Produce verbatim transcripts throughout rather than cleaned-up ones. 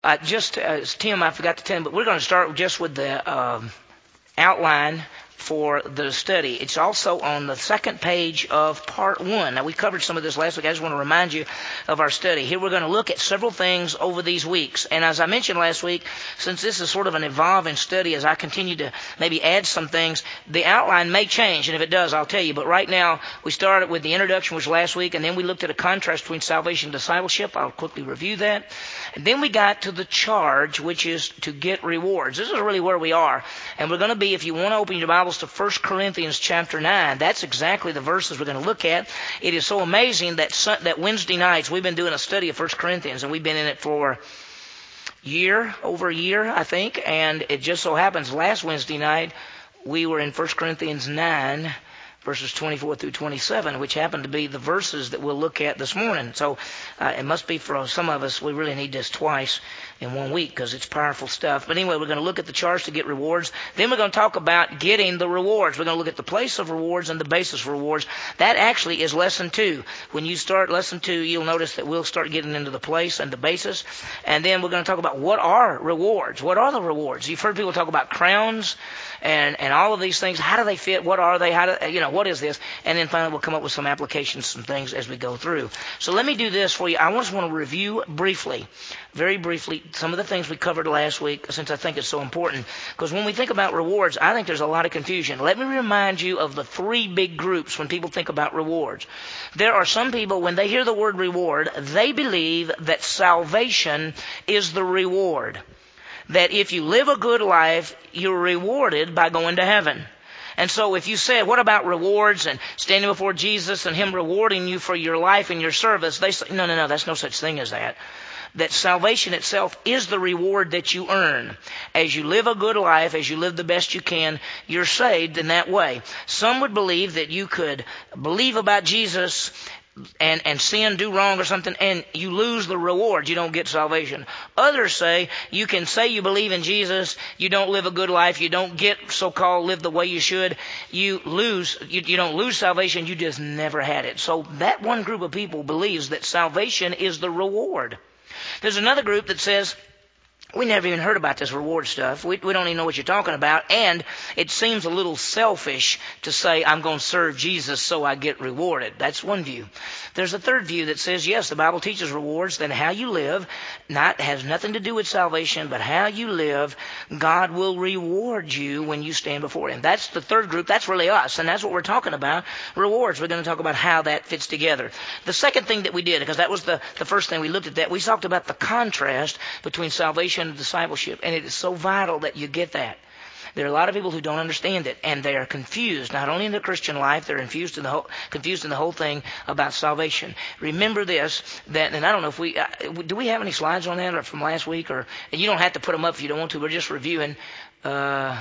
Uh, just uh, Tim, I forgot to tell him, but we're going to start just with the um, outline for the study. It's also on the second page of part one. Now, we covered some of this last week. I just want to remind you of our study. Here we're going to look at several things over these weeks. And as I mentioned last week, since this is sort of an evolving study, as I continue to maybe add some things, the outline may change. And if it does, I'll tell you. But right now, we started with the introduction, which was last week, and then we looked at a contrast between salvation and discipleship. I'll quickly review that. And then we got to the charge, which is to get rewards. This is really where we are. And we're going to be, if you want to open your Bibles to First Corinthians chapter nine, that's exactly the verses we're going to look at. It is so amazing that that Wednesday nights we've been doing a study of First Corinthians, and we've been in it for a year, over a year, I think. And it just so happens last Wednesday night we were in First Corinthians nine, verses twenty-four through twenty-seven, which happen to be the verses that we'll look at this morning. So uh, it must be for some of us, we really need this twice in one week because it's powerful stuff. But anyway, we're going to look at the charge to get rewards. Then we're going to talk about getting the rewards. We're going to look at the place of rewards and the basis of rewards. That actually is lesson two. When you start lesson two, you'll notice that we'll start getting into the place and the basis. And then we're going to talk about what are rewards. What are the rewards? You've heard people talk about crowns and, and all of these things. How do they fit? What are they? How do, you know, what is this? And then finally we'll come up with some applications, some things as we go through. So let me do this for you. I just want to review briefly, very briefly, some of the things we covered last week, since I think it's so important. Because when we think about rewards, I think there's a lot of confusion. Let me remind you of the three big groups when people think about rewards. There are some people, when they hear the word reward, they believe that salvation is the reward. That if you live a good life, you're rewarded by going to heaven. And so if you say, what about rewards and standing before Jesus and Him rewarding you for your life and your service, they say, no, no, no, that's no such thing as that. That salvation itself is the reward that you earn. As you live a good life, as you live the best you can, you're saved in that way. Some would believe that you could believe about Jesus and, and sin, do wrong or something, and you lose the reward. You don't get salvation. Others say you can say you believe in Jesus, you don't live a good life, you don't get so-called live the way you should, you lose, you, you don't lose salvation, you just never had it. So that one group of people believes that salvation is the reward. There's another group that says, we never even heard about this reward stuff. We, we don't even know what you're talking about. And it seems a little selfish to say, I'm going to serve Jesus so I get rewarded. That's one view. There's a third view that says, yes, the Bible teaches rewards, that how you live not has nothing to do with salvation, but how you live, God will reward you when you stand before Him. That's the third group. That's really us. And that's what we're talking about, rewards. We're going to talk about how that fits together. The second thing that we did, because that was the, the first thing we looked at, that we talked about the contrast between salvation and discipleship. And it is so vital that you get that. There are a lot of people who don't understand it, and they are confused, not only in their Christian life, they're confused in the whole, confused in the whole thing about salvation. Remember this, that, and I don't know if we, uh, do we have any slides on that or from last week? Or, and you don't have to put them up if you don't want to, we're just reviewing. Uh,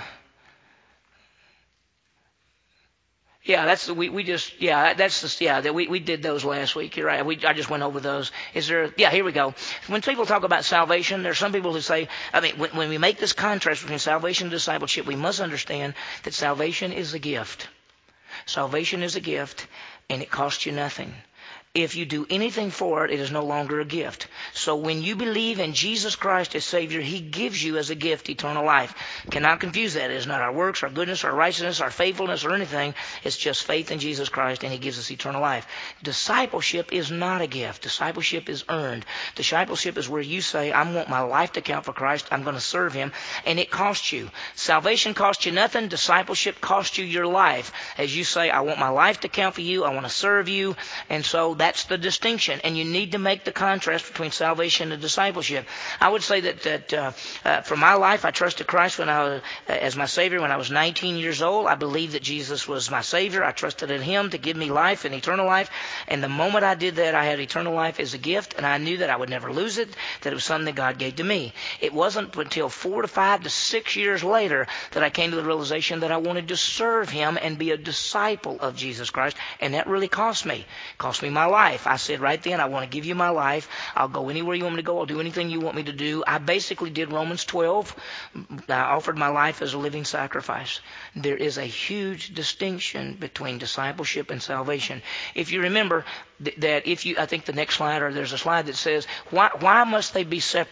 Yeah, that's we we just yeah that's just yeah that we we did those last week. You're right. We I just went over those. Is there yeah here we go. When people talk about salvation, there are some people who say, I mean, when, when we make this contrast between salvation and discipleship, we must understand that salvation is a gift. Salvation is a gift, and it costs you nothing. If you do anything for it, it is no longer a gift. So when you believe in Jesus Christ as Savior, He gives you as a gift eternal life. Cannot confuse that. It is not our works, our goodness, our righteousness, our faithfulness, or anything. It's just faith in Jesus Christ, and He gives us eternal life. Discipleship is not a gift. Discipleship is earned. Discipleship is where you say, I want my life to count for Christ. I'm going to serve Him, and it costs you. Salvation costs you nothing. Discipleship costs you your life. As you say, I want my life to count for You. I want to serve You. And so that That's the distinction, and you need to make the contrast between salvation and discipleship. I would say that that uh, uh, for my life, I trusted Christ when I was uh, as my Savior when I was nineteen years old. I believed that Jesus was my Savior. I trusted in Him to give me life and eternal life. And the moment I did that, I had eternal life as a gift, and I knew that I would never lose it. That it was something that God gave to me. It wasn't until four to five to six years later that I came to the realization that I wanted to serve Him and be a disciple of Jesus Christ, and that really cost me. It cost me my life. Life. I said right then, I want to give You my life. I'll go anywhere You want me to go. I'll do anything You want me to do. I basically did Romans twelve. I offered my life as a living sacrifice. There is a huge distinction between discipleship and salvation. If you remember th- that if you, I think the next slide, or there's a slide that says, why, why must they be separate?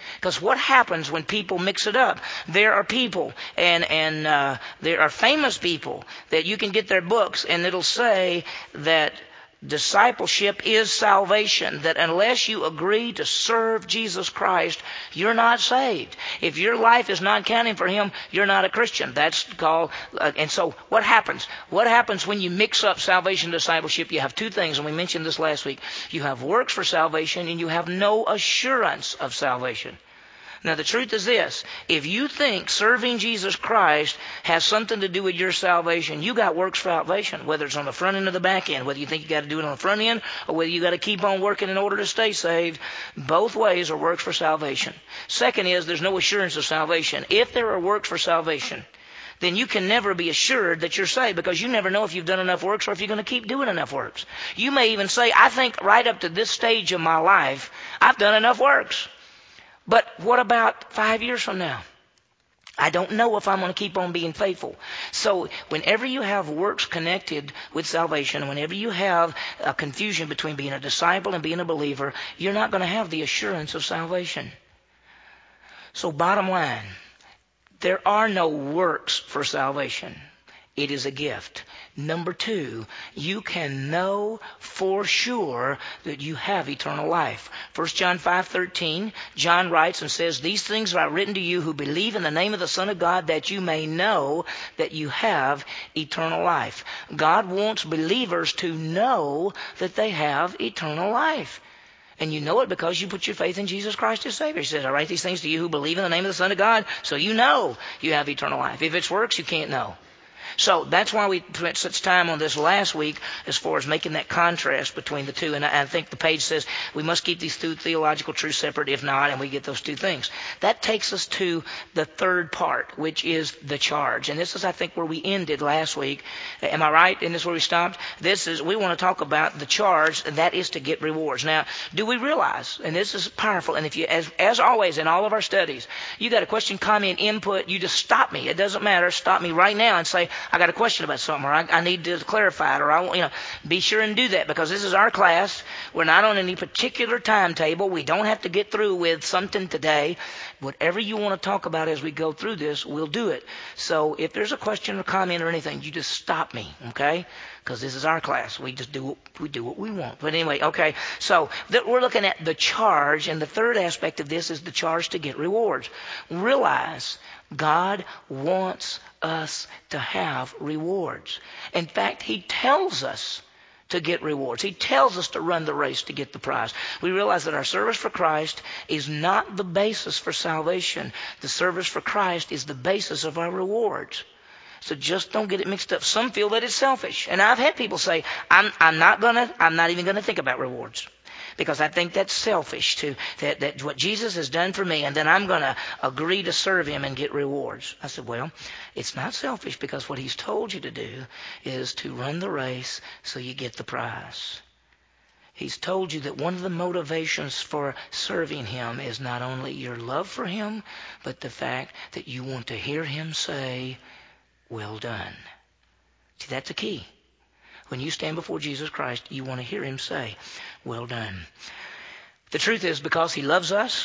Because what happens when people mix it up? There are people, and and uh, there are famous people that you can get their books, and it'll say that discipleship is salvation, that unless you agree to serve Jesus Christ, you're not saved. If your life is not counting for Him, you're not a Christian. That's called, uh, and so what happens? What happens when you mix up salvation and discipleship? You have two things, and we mentioned this last week. You have works for salvation, and you have no assurance of salvation. Now, the truth is this. If you think serving Jesus Christ has something to do with your salvation, you got works for salvation, whether it's on the front end or the back end, whether you think you got to do it on the front end or whether you got to keep on working in order to stay saved. Both ways are works for salvation. Second is there's no assurance of salvation. If there are works for salvation, then you can never be assured that you're saved, because you never know if you've done enough works or if you're going to keep doing enough works. You may even say, I think right up to this stage of my life, I've done enough works. But what about five years from now? I don't know if I'm going to keep on being faithful. So whenever you have works connected with salvation, whenever you have a confusion between being a disciple and being a believer, you're not going to have the assurance of salvation. So bottom line, there are no works for salvation. It is a gift. Number two, you can know for sure that you have eternal life. First John five thirteen, John writes and says, These things are written to you who believe in the name of the Son of God, that you may know that you have eternal life. God wants believers to know that they have eternal life. And you know it because you put your faith in Jesus Christ as Savior. He says, I write these things to you who believe in the name of the Son of God, so you know you have eternal life. If it's works, you can't know. So that's why we spent such time on this last week as far as making that contrast between the two. And I think the page says we must keep these two theological truths separate. If not, and we get those two things. That takes us to the third part, which is the charge. And this is, I think, where we ended last week. Am I right? Isn't this where we stopped? This is, we want to talk about the charge, and that is to get rewards. Now, do we realize, and this is powerful, and if you, as, as always in all of our studies, you got a question, comment, input, you just stop me. It doesn't matter. Stop me right now and say, I got a question about something, or I, I need to clarify it, or I want, you know, be sure and do that, because this is our class. We're not on any particular timetable. We don't have to get through with something today. Whatever you want to talk about as we go through this, we'll do it. So if there's a question or comment or anything, you just stop me, okay? Because this is our class. We just do what, we do what we want. But anyway, okay. So th- we're looking at the charge, and the third aspect of this is the charge to get rewards. Realize God wants us to have rewards. In fact, He tells us to get rewards. He tells us to run the race to get the prize. We realize that our service for Christ is not the basis for salvation. The service for Christ is the basis of our rewards. So just don't get it mixed up. Some feel that it's selfish. And I've had people say, I'm, I'm not gonna, I'm not even gonna think about rewards, because I think that's selfish to, that, that what Jesus has done for me, and then I'm going to agree to serve Him and get rewards. I said, well, it's not selfish, because what He's told you to do is to run the race so you get the prize. He's told you that one of the motivations for serving Him is not only your love for Him, but the fact that you want to hear Him say, well done. See, that's the key. When you stand before Jesus Christ, you want to hear Him say, well done. The truth is, because He loves us,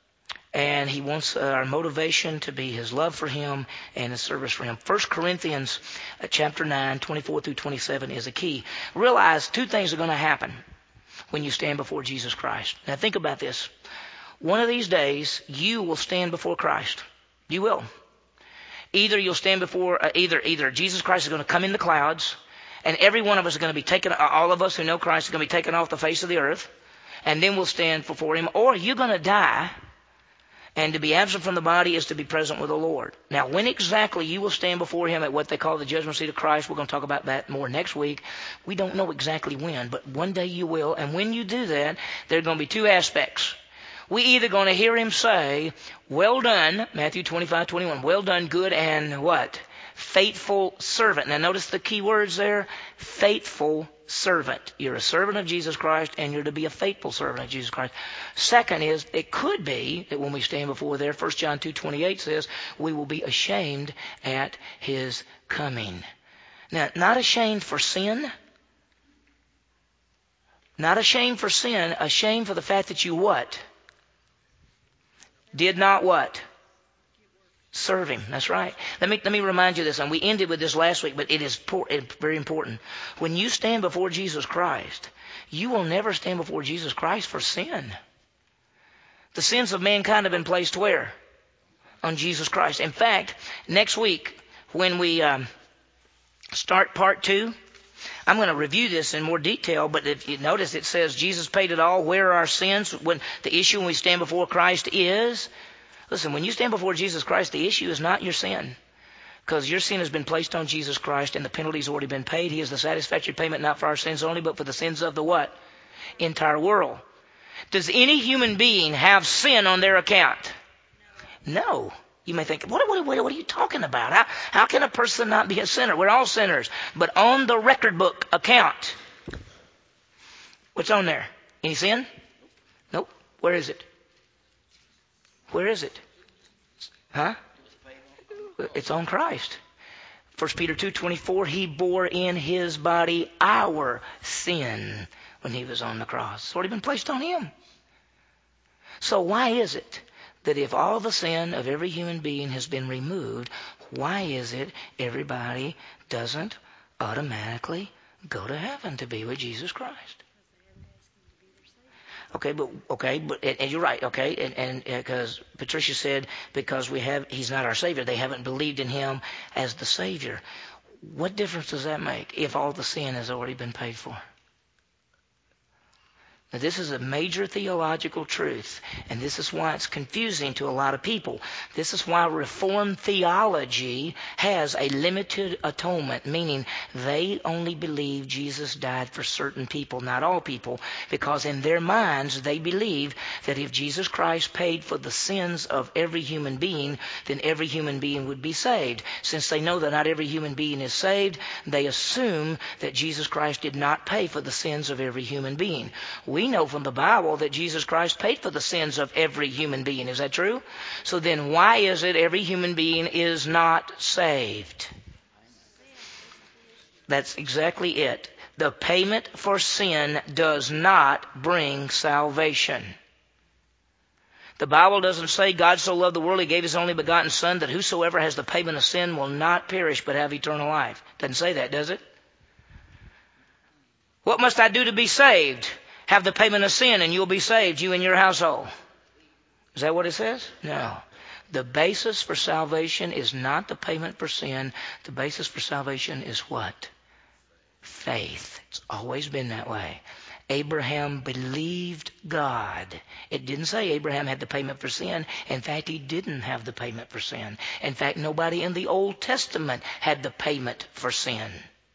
and He wants our motivation to be His love for Him and His service for Him. First Corinthians chapter nine, twenty-four through twenty-seven is a key. Realize two things are going to happen when you stand before Jesus Christ. Now think about this. One of these days, you will stand before Christ. You will. Either you'll stand before, uh, either either Jesus Christ is going to come in the clouds, and every one of us is going to be taken, all of us who know Christ are going to be taken off the face of the earth, and then we'll stand before Him. Or you're going to die, and to be absent from the body is to be present with the Lord. Now, when exactly you will stand before Him at what they call the judgment seat of Christ, we're going to talk about that more next week. We don't know exactly when, but one day you will. And when you do that, there are going to be two aspects. We either going to hear Him say, well done, Matthew twenty-five, twenty-one, well done, good and what? Faithful servant. Now notice the key words there. Faithful servant. You're a servant of Jesus Christ, and you're to be a faithful servant of Jesus Christ. Second is, it could be that when we stand before there, First John two twenty-eight says, we will be ashamed at His coming. Now, not ashamed for sin. Not ashamed for sin. Ashamed for the fact that you what? did not what? Serve him. That's right. Let me let me remind you this, and we ended with this last week, but it is por- it's very important. When you stand before Jesus Christ, you will never stand before Jesus Christ for sin. The sins of mankind have been placed where? On Jesus Christ. In fact, next week when we um, start part two, I'm going to review this in more detail, but if you notice it says Jesus paid it all. Where are our sins? When the issue when we stand before Christ is, listen, when you stand before Jesus Christ, the issue is not your sin. Because your sin has been placed on Jesus Christ and the penalty's already been paid. He is the satisfactory payment not for our sins only, but for the sins of the what? Entire world. Does any human being have sin on their account? No. You may think, what, what, what, what are you talking about? How, how can a person not be a sinner? We're all sinners. But on the record book account, what's on there? Any sin? Nope. Where is it? Where is it? Huh? It's on Christ. First Peter two twenty-four, he bore in his body our sin when he was on the cross. It's already been placed on him. So why is it that if all the sin of every human being has been removed, why is it everybody doesn't automatically go to heaven to be with Jesus Christ? Okay, but okay, but and you're right. Okay, and and because Patricia said because we have he's not our Savior, they haven't believed in him as the Savior. What difference does that make if all the sin has already been paid for? Now, this is a major theological truth, and this is why it's confusing to a lot of people. This is why Reformed theology has a limited atonement, meaning they only believe Jesus died for certain people, not all people, because in their minds they believe that if Jesus Christ paid for the sins of every human being, then every human being would be saved. Since they know that not every human being is saved, they assume that Jesus Christ did not pay for the sins of every human being. We know from the Bible that Jesus Christ paid for the sins of every human being. Is that true? So then why is it every human being is not saved? That's exactly it. The payment for sin does not bring salvation. The Bible doesn't say God so loved the world he gave his only begotten Son that whosoever has the payment of sin will not perish but have eternal life. Doesn't say that, does it? What must I do to be saved? Have the payment of sin and you'll be saved, you and your household. Is that what it says? No. The basis for salvation is not the payment for sin. The basis for salvation is what? Faith. It's always been that way. Abraham believed God. It didn't say Abraham had the payment for sin. In fact, he didn't have the payment for sin. In fact, nobody in the Old Testament had the payment for sin.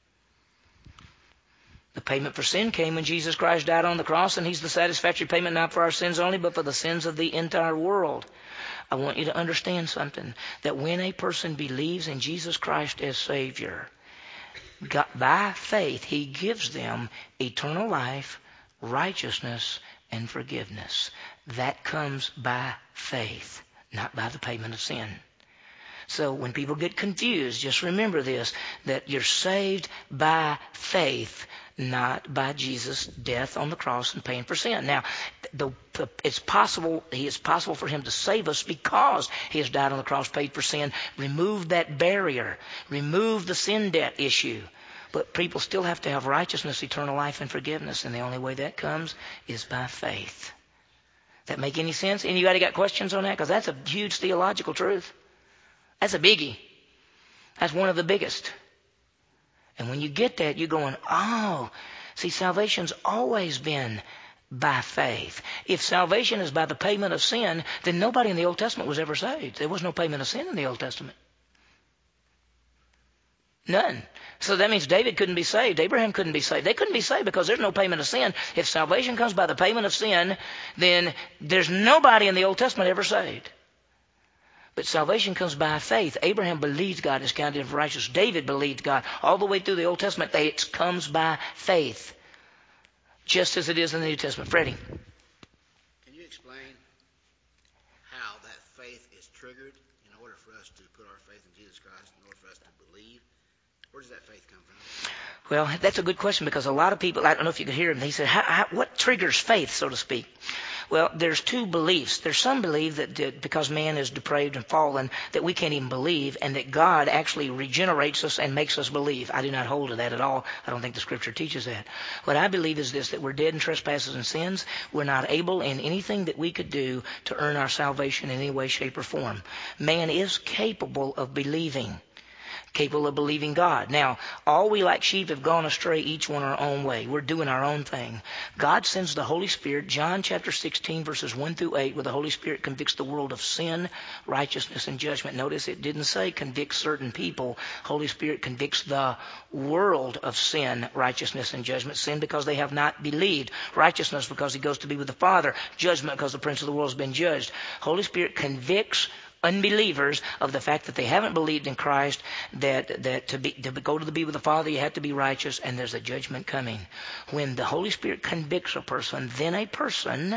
The payment for sin came when Jesus Christ died on the cross, and he's the satisfactory payment not for our sins only, but for the sins of the entire world. I want you to understand something, that when a person believes in Jesus Christ as Savior, God, by faith, he gives them eternal life, righteousness, and forgiveness. That comes by faith, not by the payment of sin. So when people get confused, just remember this, that you're saved by faith, not by Jesus' death on the cross and paying for sin. Now, the, the, it's possible, he is possible for him to save us because he has died on the cross, paid for sin, remove that barrier, remove the sin debt issue. But people still have to have righteousness, eternal life, and forgiveness, and the only way that comes is by faith. That make any sense? Anybody got questions on that? Because that's a huge theological truth. That's a biggie. That's one of the biggest. And when you get that, you're going, oh, see, salvation's always been by faith. If salvation is by the payment of sin, then nobody in the Old Testament was ever saved. There was no payment of sin in the Old Testament. None. So that means David couldn't be saved. Abraham couldn't be saved. They couldn't be saved because there's no payment of sin. If salvation comes by the payment of sin, then there's nobody in the Old Testament ever saved. But salvation comes by faith. Abraham believed God is counted for righteous. David believed God. All the way through the Old Testament, it comes by faith. Just as it is in the New Testament. Freddie. Can you explain how that faith is triggered in order for us to put our faith in Jesus Christ, in order for us to believe? Where does that faith come from? Well, that's a good question because a lot of people, I don't know if you could hear him, he said, how, how, what triggers faith, so to speak? Well, there's two beliefs. There's some believe that, that because man is depraved and fallen, that we can't even believe, and that God actually regenerates us and makes us believe. I do not hold to that at all. I don't think the Scripture teaches that. What I believe is this, that we're dead in trespasses and sins. We're not able in anything that we could do to earn our salvation in any way, shape, or form. Man is capable of believing. Capable of believing God. Now, all we like sheep have gone astray, each one our own way. We're doing our own thing. God sends the Holy Spirit, John chapter sixteen, verses one through eight, where the Holy Spirit convicts the world of sin, righteousness, and judgment. Notice it didn't say convicts certain people. Holy Spirit convicts the world of sin, righteousness, and judgment. Sin because they have not believed. Righteousness because he goes to be with the Father. Judgment because the prince of the world has been judged. Holy Spirit convicts unbelievers of the fact that they haven't believed in Christ, that that to be to go to the be with the Father you have to be righteous, and there's a judgment coming. When the Holy Spirit convicts a person, then a person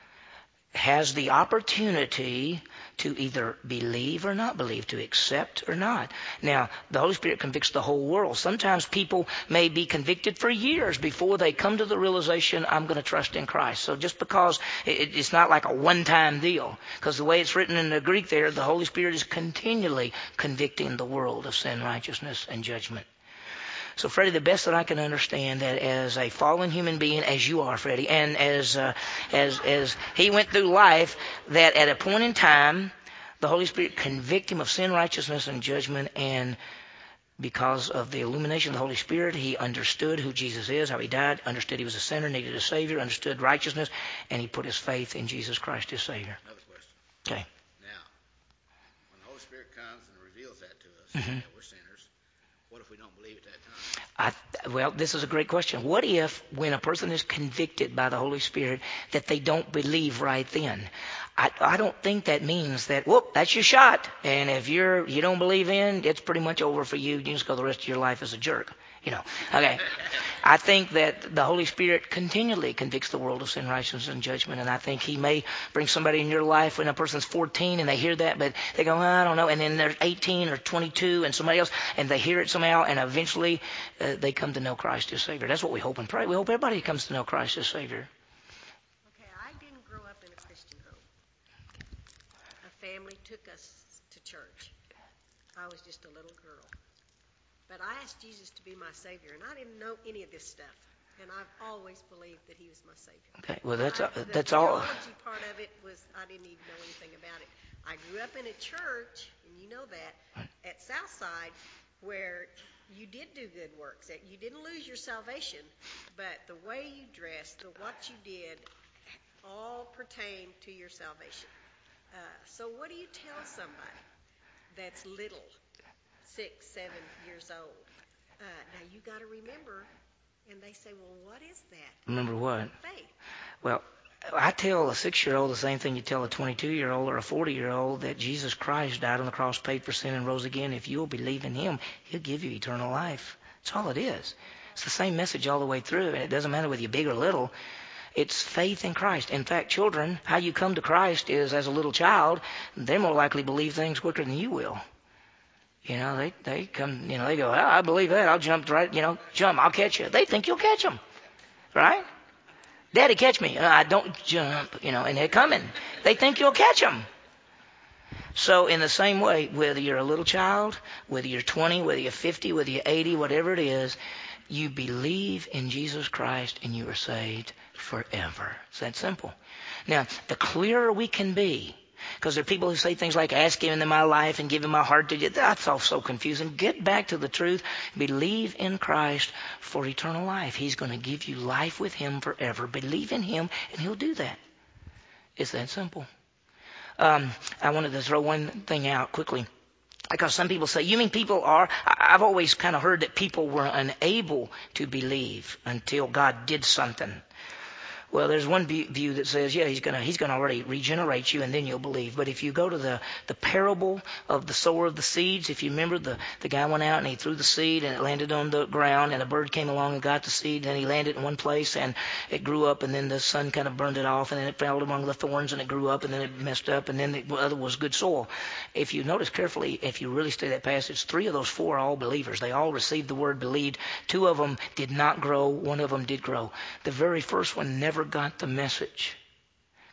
has the opportunity to either believe or not believe, to accept or not. Now, the Holy Spirit convicts the whole world. Sometimes people may be convicted for years before they come to the realization, I'm going to trust in Christ. So just because it, it's not like a one-time deal, because the way it's written in the Greek there, the Holy Spirit is continually convicting the world of sin, righteousness, and judgment. So, Freddie, the best that I can understand that as a fallen human being, as you are, Freddie, and as uh, as as he went through life, that at a point in time, the Holy Spirit convicted him of sin, righteousness, and judgment, and because of the illumination of the Holy Spirit, he understood who Jesus is, how he died, understood he was a sinner, needed a Savior, understood righteousness, and he put his faith in Jesus Christ, his Savior. Another question. Okay. Now, when the Holy Spirit comes and reveals that to us, Mm-hmm. that we're sinners, what if we don't believe at that time? I, well, this is a great question. What if when a person is convicted by the Holy Spirit that they don't believe right then? I, I don't think that means that, whoop, that's your shot. And if you're you don't believe in, it's pretty much over for you. You just go the rest of your life as a jerk. You know. Okay. I think that the Holy Spirit continually convicts the world of sin, righteousness, and judgment. And I think he may bring somebody in your life when a person's fourteen and they hear that, but they go, well, I don't know. And then they're eighteen or twenty-two and somebody else, and they hear it somehow, and eventually uh, they come to know Christ as Savior. That's what we hope and pray. We hope everybody comes to know Christ as Savior. Okay, I didn't grow up in a Christian home. A family took us to church. I was just a little girl. But I asked Jesus to be my Savior, and I didn't know any of this stuff. And I've always believed that he was my Savior. Okay, well, that's, I, uh, the that's all. The theology part of it was I didn't even know anything about it. I grew up in a church, and you know that, at Southside, where you did do good works. That you didn't lose your salvation, but the way you dressed, the what you did, all pertained to your salvation. Uh, so what do you tell somebody that's little, six, seven years old? Uh, now you got to remember, and they say, well, what is that? Remember what? Faith. Well, I tell a six-year-old the same thing you tell a twenty-two-year-old or a forty-year-old, that Jesus Christ died on the cross, paid for sin, and rose again. If you'll believe in him, he'll give you eternal life. That's all it is. It's the same message all the way through, and it doesn't matter whether you're big or little. It's faith in Christ. In fact, children, how you come to Christ is as a little child, they're more likely to believe things quicker than you will. You know, they, they come, you know, they go, oh, I believe that. I'll jump right, you know, jump. I'll catch you. They think you'll catch them. Right? Daddy, catch me. Uh, I don't jump, you know, and they're coming. They think you'll catch them. So in the same way, whether you're a little child, whether you're twenty, whether you're fifty, whether you're eighty, whatever it is, you believe in Jesus Christ and you are saved forever. It's that simple. Now, the clearer we can be, because there are people who say things like, ask him into my life and give him my heart to you. That's all so confusing. Get back to the truth. Believe in Christ for eternal life. He's going to give you life with him forever. Believe in him and he'll do that. It's that simple. Um, I wanted to throw one thing out quickly. Because some people say, you mean people are? I've always kind of heard that people were unable to believe until God did something. Well, there's one view that says, yeah, he's gonna he's gonna already regenerate you and then you'll believe. But if you go to the, the parable of the sower of the seeds, if you remember, the, the guy went out and he threw the seed and it landed on the ground and a bird came along and got the seed and he landed in one place and it grew up and then the sun kind of burned it off and then it fell among the thorns and it grew up and then it messed up and then the other was good soil. If you notice carefully, if you really study that passage, three of those four are all believers. They all received the word, believed. Two of them did not grow. One of them did grow. The very first one never got the message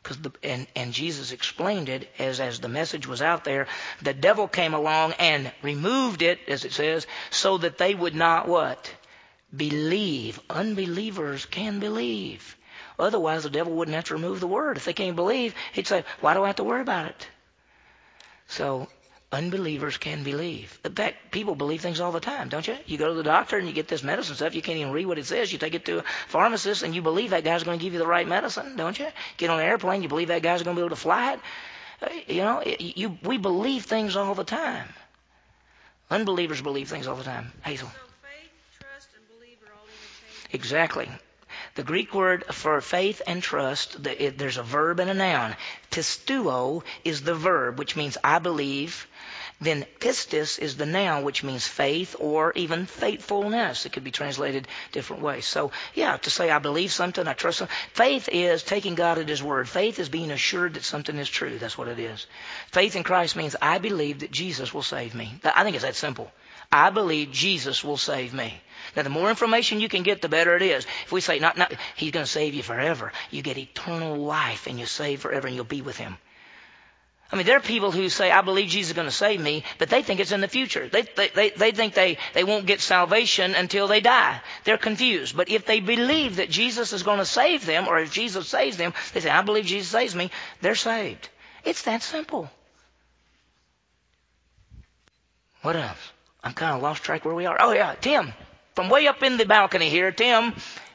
Cause the, and, and Jesus explained it as, as the message was out there. The devil came along and removed it, as it says, so that they would not what? Believe. Unbelievers can believe. Otherwise, the devil wouldn't have to remove the word. If they can't believe, he'd say, why do I have to worry about it? So unbelievers can believe. In fact, people believe things all the time, don't you? You go to the doctor and you get this medicine stuff. You can't even read what it says. You take it to a pharmacist and you believe that guy's going to give you the right medicine, don't you? Get on an airplane, you believe that guy's going to be able to fly it. Uh, You know, it, you, we believe things all the time. Unbelievers believe things all the time. Hazel. So faith, trust, and believe are all interchangeable. Exactly. The Greek word for faith and trust, the, it, there's a verb and a noun. Pisteuo is the verb, which means I believe. Then pistis is the noun, which means faith or even faithfulness. It could be translated different ways. So, yeah, to say I believe something, I trust something. Faith is taking God at His word. Faith is being assured that something is true. That's what it is. Faith in Christ means I believe that Jesus will save me. I think it's that simple. I believe Jesus will save me. Now, the more information you can get, the better it is. If we say, not, not, He's going to save you forever, you get eternal life and you're saved forever and you'll be with Him. I mean, there are people who say, I believe Jesus is going to save me, but they think it's in the future. They, they, they, they think they, they won't get salvation until they die. They're confused. But if they believe that Jesus is going to save them, or if Jesus saves them, they say, I believe Jesus saves me, they're saved. It's that simple. What else? I'm kind of lost track where we are. Oh, yeah, Tim. From way up in the balcony here, Tim.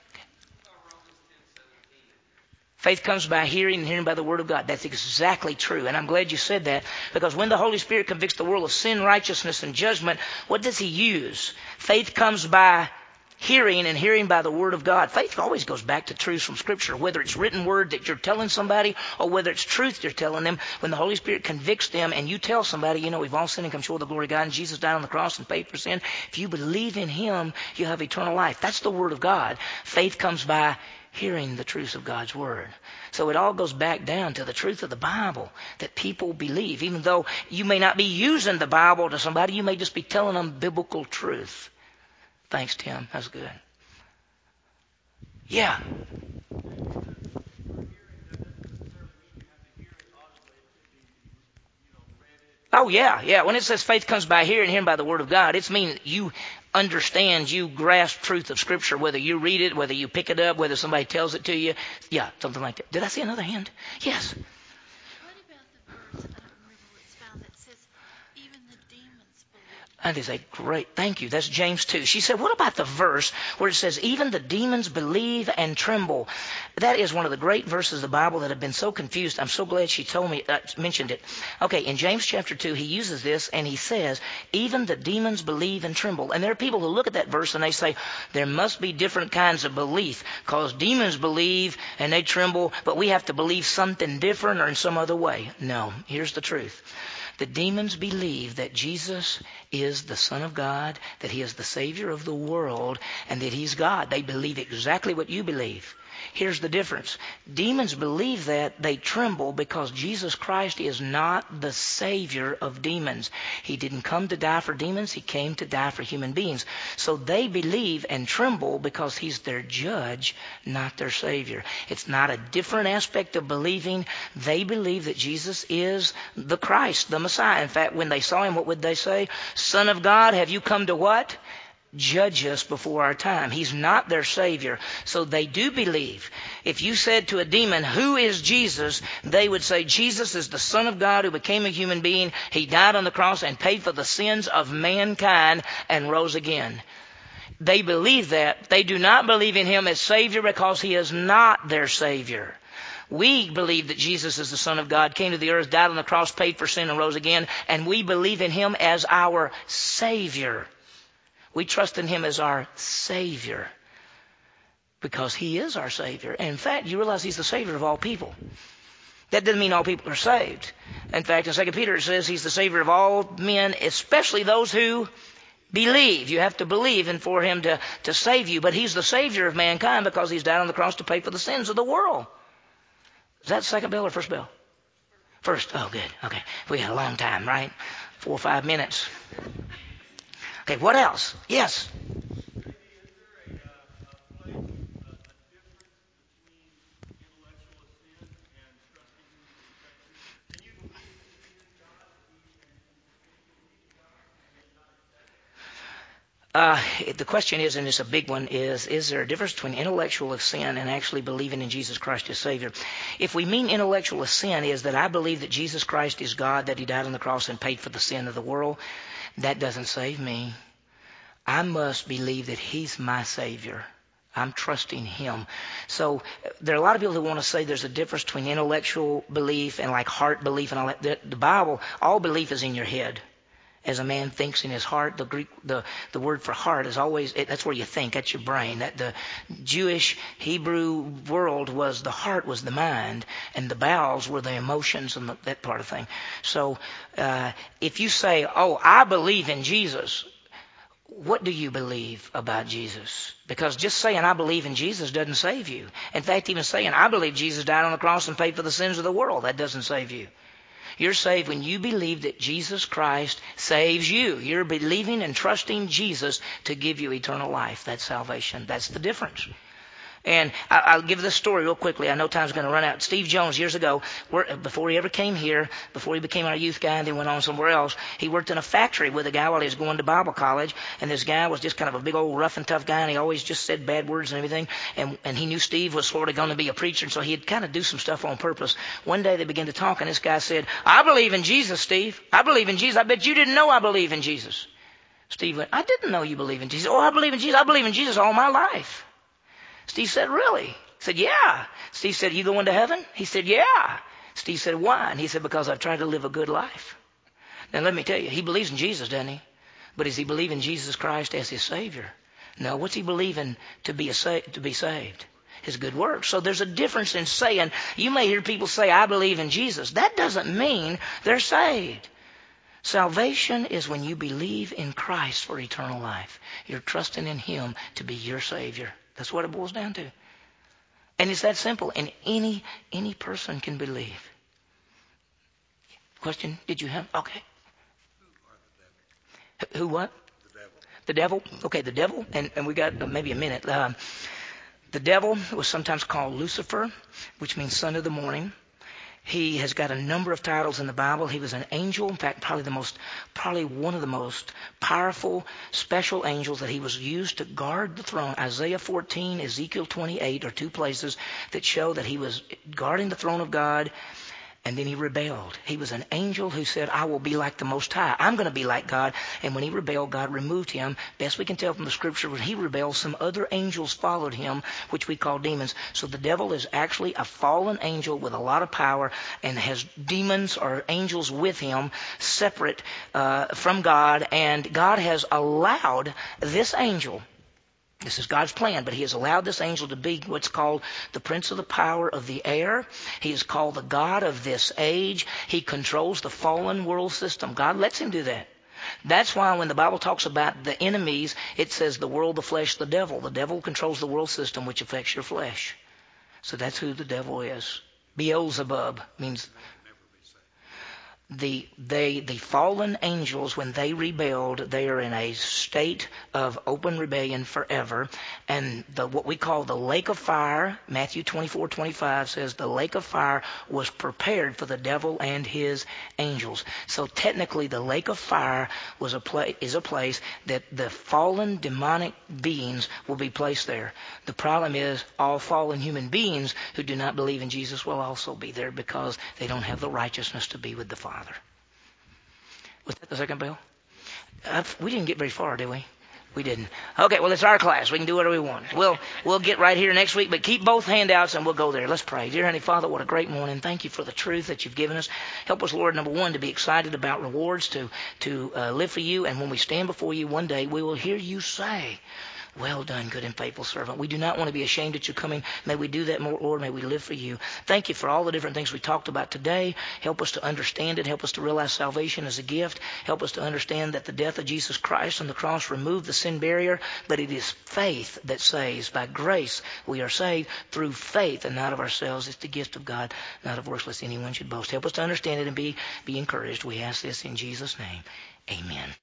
Faith comes by hearing and hearing by the Word of God. That's exactly true. And I'm glad you said that, because when the Holy Spirit convicts the world of sin, righteousness, and judgment, what does He use? Faith comes by hearing and hearing by the Word of God. Faith always goes back to truths from Scripture, whether it's written word that you're telling somebody or whether it's truth you're telling them. When the Holy Spirit convicts them and you tell somebody, you know, we've all sinned and come short of the glory of God, and Jesus died on the cross and paid for sin. If you believe in Him, you have eternal life. That's the Word of God. Faith comes by hearing the truths of God's Word. So it all goes back down to the truth of the Bible that people believe. Even though you may not be using the Bible to somebody, you may just be telling them biblical truth. Thanks, Tim. That's good. Yeah. Oh, yeah, yeah. When it says faith comes by hearing and hearing by the Word of God, it's meaning you understand, you grasp truth of Scripture, whether you read it, whether you pick it up, whether somebody tells it to you. Yeah, something like that. Did I see another hand? Yes. What about the verse, I don't remember where it's found, that says, even the demons believe? That is a great, thank you. That's James two. She said, what about the verse where it says, even the demons believe and tremble? That is one of the great verses of the Bible that have been so confused. I'm so glad she told me, uh, mentioned it. Okay, in James chapter two, he uses this and he says, even the demons believe and tremble. And there are people who look at that verse and they say, there must be different kinds of belief, because demons believe and they tremble, but we have to believe something different or in some other way. No, here's the truth. The demons believe that Jesus is the Son of God, that He is the Savior of the world, and that He's God. They believe exactly what you believe. Here's the difference. Demons believe that, they tremble because Jesus Christ is not the Savior of demons. He didn't come to die for demons. He came to die for human beings. So they believe and tremble because He's their judge, not their Savior. It's not a different aspect of believing. They believe that Jesus is the Christ, the Messiah. In fact, when they saw Him, what would they say? Son of God, have you come to what? Judge us before our time. He's not their Savior. So they do believe. If you said to a demon, who is Jesus? They would say, Jesus is the Son of God who became a human being. He died on the cross and paid for the sins of mankind and rose again. They believe that. They do not believe in Him as Savior because He is not their Savior. We believe that Jesus is the Son of God, came to the earth, died on the cross, paid for sin, and rose again. And we believe in Him as our Savior. We trust in Him as our Savior because He is our Savior. And in fact, you realize He's the Savior of all people. That doesn't mean all people are saved. In fact, in Second Peter it says He's the Savior of all men, especially those who believe. You have to believe in for Him to, to save you. But He's the Savior of mankind because He's died on the cross to pay for the sins of the world. Is that second bell or first bell? First. Oh, good. Okay. We had a long time, right? Four or five minutes. Okay, what else? Yes. Uh, the question is, and it's a big one, is, is there a difference between intellectual sin and actually believing in Jesus Christ as Savior? If we mean intellectual sin is that I believe that Jesus Christ is God, that He died on the cross and paid for the sin of the world, that doesn't save me. I must believe that He's my Savior. I'm trusting Him. So there are a lot of people who want to say there's a difference between intellectual belief and like heart belief and all that. The, the Bible, all belief is in your head. As a man thinks in his heart, the Greek, the, the word for heart is always, it, that's where you think, that's your brain. That the Jewish Hebrew world was, the heart was the mind, and the bowels were the emotions and the, that part of thing. So uh, if you say, oh, I believe in Jesus, what do you believe about Jesus? Because just saying I believe in Jesus doesn't save you. In fact, even saying I believe Jesus died on the cross and paid for the sins of the world, that doesn't save you. You're saved when you believe that Jesus Christ saves you. You're believing and trusting Jesus to give you eternal life. That's salvation. That's the difference. And I'll give this story real quickly. I know time's going to run out. Steve Jones, years ago, before he ever came here, before he became our youth guy and then went on somewhere else, he worked in a factory with a guy while he was going to Bible college. And this guy was just kind of a big old rough and tough guy, and he always just said bad words and everything. And, and he knew Steve was sort of going to be a preacher, and so he'd kind of do some stuff on purpose. One day they began to talk, and this guy said, I believe in Jesus, Steve. I believe in Jesus. I bet you didn't know I believe in Jesus. Steve went, I didn't know you believe in Jesus. Oh, I believe in Jesus. I believe in Jesus all my life. Steve said, really? He said, yeah. Steve said, you going to heaven? He said, yeah. Steve said, why? And he said, because I've tried to live a good life. Now, let me tell you, he believes in Jesus, doesn't he? But does he believe in Jesus Christ as his Savior? No. What's he believing to be a sa- to be saved? His good works. So there's a difference in saying, you may hear people say, I believe in Jesus. That doesn't mean they're saved. Salvation is when you believe in Christ for eternal life. You're trusting in Him to be your Savior. That's what it boils down to. And it's that simple. And any any person can believe. Question did you have? Okay. Who, who what? The devil. The devil? Okay, the devil. And, and we got maybe a minute. Um, the devil was sometimes called Lucifer, which means son of the morning. He has got a number of titles in the Bible. He was an angel. In fact, probably the most, probably one of the most powerful, special angels that he was used to guard the throne. Isaiah fourteen, Ezekiel twenty-eight are two places that show that he was guarding the throne of God. And then he rebelled. He was an angel who said, I will be like the Most High. I'm going to be like God. And when he rebelled, God removed him. Best we can tell from the Scripture, when he rebelled, some other angels followed him, which we call demons. So the devil is actually a fallen angel with a lot of power and has demons or angels with him, separate uh, from God. And God has allowed this angel, this is God's plan, but He has allowed this angel to be what's called the prince of the power of the air. He is called the God of this age. He controls the fallen world system. God lets him do that. That's why when the Bible talks about the enemies, it says the world, the flesh, the devil. The devil controls the world system, which affects your flesh. So that's who the devil is. Beelzebub means the they the fallen angels, when they rebelled, they are in a state of open rebellion forever. And the what we call the lake of fire, Matthew twenty-four twenty-five says the lake of fire was prepared for the devil and his angels. So technically the lake of fire was a pla- is a place that the fallen demonic beings will be placed there. The problem is all fallen human beings who do not believe in Jesus will also be there because they don't have the righteousness to be with the Father. Was that the second bell? Uh, we didn't get very far, did we? We didn't. Okay, well, it's our class. We can do whatever we want. We'll we'll get right here next week, but keep both handouts and we'll go there. Let's pray. Dear Heavenly Father, what a great morning. Thank you for the truth that you've given us. Help us, Lord, number one, to be excited about rewards, to, to uh, live for you. And when we stand before you one day, we will hear you say, well done, good and faithful servant. We do not want to be ashamed that you're coming. May we do that more, Lord. May we live for you. Thank you for all the different things we talked about today. Help us to understand it. Help us to realize salvation is a gift. Help us to understand that the death of Jesus Christ on the cross removed the sin barrier, but it is faith that saves. By grace we are saved through faith and not of ourselves. It's the gift of God, not of works, lest anyone should boast. Help us to understand it and be, be encouraged. We ask this in Jesus' name. Amen.